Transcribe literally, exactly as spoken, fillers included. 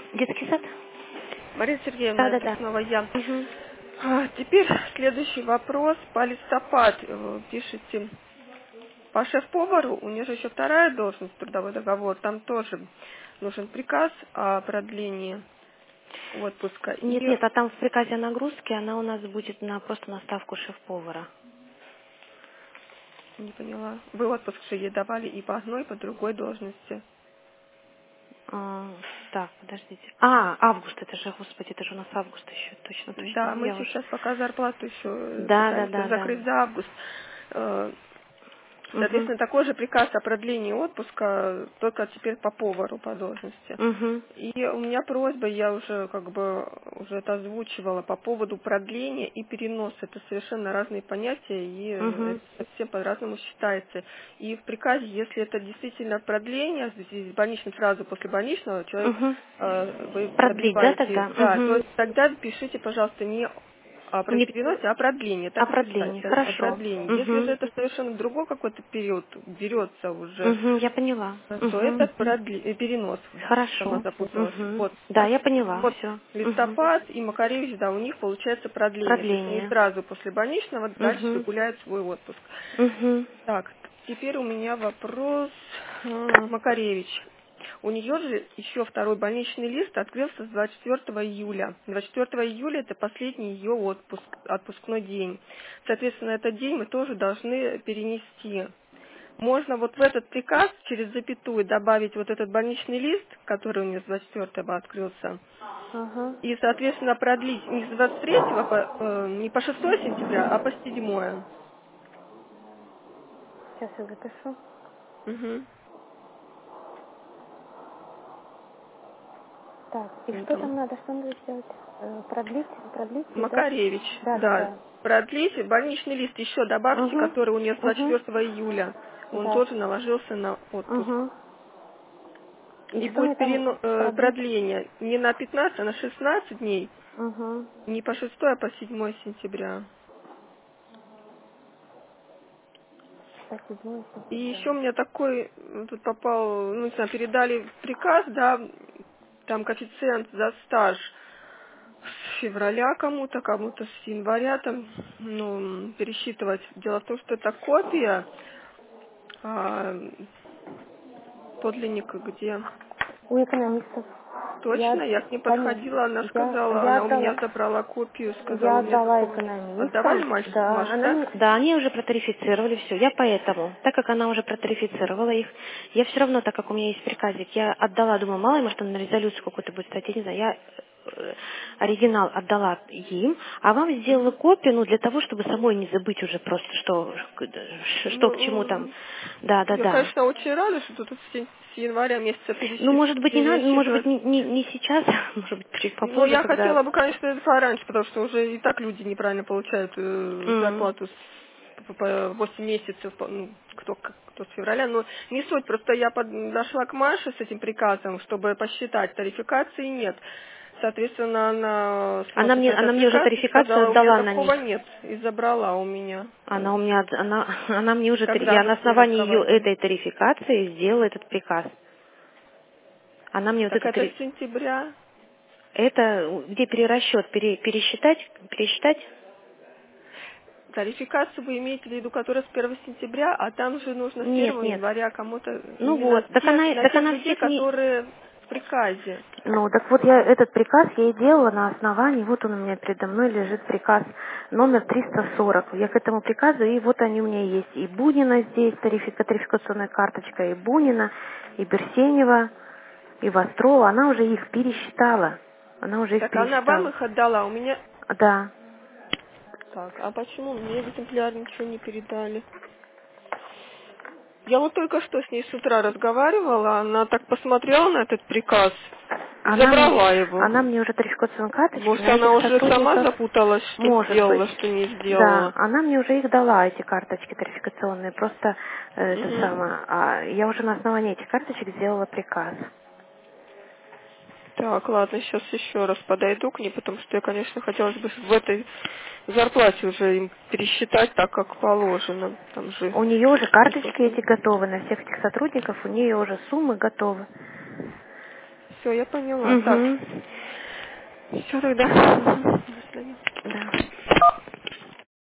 Детский сад? Мария Сергеевна, Да, да, это да. снова я. Угу. А, теперь следующий вопрос. По листопад э, пишите по шеф-повару. У нее же еще вторая должность, трудовой договор. Там тоже нужен приказ о продлении отпуска. Нет, И нет, а там в приказе о нагрузке она у нас будет на просто на ставку шеф-повара. не поняла. Вы отпуск же ей давали и по одной, и по другой должности. А, так, подождите. А, август, это же, господи, это же у нас август еще. Точно, точно. Да, мы Я уже. сейчас пока зарплату еще э, Да, да, пытаемся да, да. закрыть за август. Э, Угу. Соответственно, такой же приказ о продлении отпуска, только теперь по повару по должности. Угу. И у меня просьба, я уже как бы уже это озвучивала, по поводу продления и переноса. Это совершенно разные понятия, и э, Угу. это всем по-разному считается. И в приказе, если это действительно продление, здесь больничным сразу после больничного человек, Угу. э, вы Продлить, да, продлеваете, тогда? да, то Угу. есть тогда пишите, пожалуйста, не о про- Не переносе, а о продлении, о так и продлении. писать, о Хорошо. продлении. Если же Угу. это совершенно другой какой-то период берется уже, Угу, я поняла. то Угу. это продле- э, перенос. Сама Хорошо. запуталась. Угу. Вот. Да, А я поняла. вот Все. Угу. листопад и Макаревич, да, у них получается продление. То есть они Продление. сразу после больничного дальше Угу. гуляют свой отпуск. Угу. Так, теперь у меня вопрос. а, Макаревич. У нее же еще второй больничный лист открылся с двадцать четвёртого июля. двадцать четвёртого июля это последний ее отпуск, отпускной день. Соответственно, этот день мы тоже должны перенести. Можно вот в этот приказ через запятую добавить вот этот больничный лист, который у нее с двадцать четвёртого открылся, Ага. и, соответственно, продлить не с двадцать третьего, по, э, не по шестое сентября, а по седьмое. Сейчас я запишу. Угу. Так, и Ну, что там там надо, что надо сделать? Э, продлить, продлить, и да? Макаревич, Да, да, да. да. Продлить, больничный лист еще добавьте, Угу. который у нее с двадцать Угу. четвёртого июля. Он Да. тоже наложился на отпуск. Угу. И И что мне будет там перено- э, продлить? продление не на пятнадцать, а на шестнадцать дней. Угу. Не по шестое, а по седьмое сентября. По седьмое И сентября. еще у меня такой, м, тут попал, ну не знаю, передали приказ, да, там коэффициент за стаж с февраля кому-то, кому-то с января, там, ну, м, пересчитывать. Дело в том, что это копия, а подлинник где? У экономистов. Я, Точно, я к ней конечно, подходила, она я, сказала, я она у отдала, меня забрала копию, сказала, я у меня отдала такого нет. Отдавали, экономистам, Маш, да, Маш, она да? мне, да, они уже протарифицировали все. Я поэтому, так как она уже протарифицировала их, я все равно, так как у меня есть приказик, я отдала, думаю, мало ли, может, он на резолюцию какую-то будет стать, я не знаю, я э, оригинал отдала им, а вам сделала Мгм. копию, ну, для того, чтобы самой не забыть уже просто, что, что к чему там. Ну, Да, да, я, да. конечно, очень рада, что тут с ян- с января месяца Ну, пересчит- может быть, не надо, может быть, пересчитывать. не, не, не сейчас, может быть, чуть Ну, попозже, я когда... хотела бы, конечно, это пораньше, потому что уже и так люди неправильно получают э, М. зарплату с, по, по восемь месяцев, по- ну, кто, к- кто с февраля. Но не суть, просто я подошла к Маше с этим приказом, чтобы посчитать, тарификации нет. Соответственно, она Она смотрит мне, на она этот мне уже приказ и тарификацию сказала, у меня отдала на них. такого нет, и забрала у меня. Она Вот. у меня, от- она, она мне уже, тари- Когда я вы на с ней основании ее разговаривали? этой тарификации сделала этот приказ. Она мне вот Так эту это тари- с сентября. это, где перерасчет, пере, пересчитать, пересчитать? Тарификацию вы имеете в виду, которая с первого сентября, а там же нужно с Нет, первого нет. января кому-то Ну именно вот, так тех, она, на так тех она людей, всех не... которые в приказе. Ну, так вот я этот приказ я и делала на основании, вот он у меня передо мной лежит приказ номер триста сорок. Я к этому приказу, и вот они у меня есть. И Бунина здесь, тарифика- тарификационная карточка, и Бунина, и Берсенева, и Вострова. Она уже их пересчитала. Она уже их Так она вам пересчитала. их отдала, у меня... Да. Так, а почему мне в экземпляр ничего не передали? Я вот только что с ней с утра разговаривала, она так посмотрела на этот приказ и Она мне, забрала его. она мне уже тарификационную карточку Может, на она этих уже сама сотрудников, запуталась, что может быть. сделала, что не Да, сделала. она мне уже их дала, эти карточки тарификационные. Просто э, это Мгм. самое. А я уже на основании этих карточек сделала приказ. Так, ладно, сейчас еще раз подойду к ней, потому что я, конечно, хотелось бы в этой зарплате уже им пересчитать так, как положено. Там же У нее уже не карточки просто... эти готовы, на всех этих сотрудников у нее уже суммы готовы. все, я поняла. Угу. Так, все тогда. До свидания.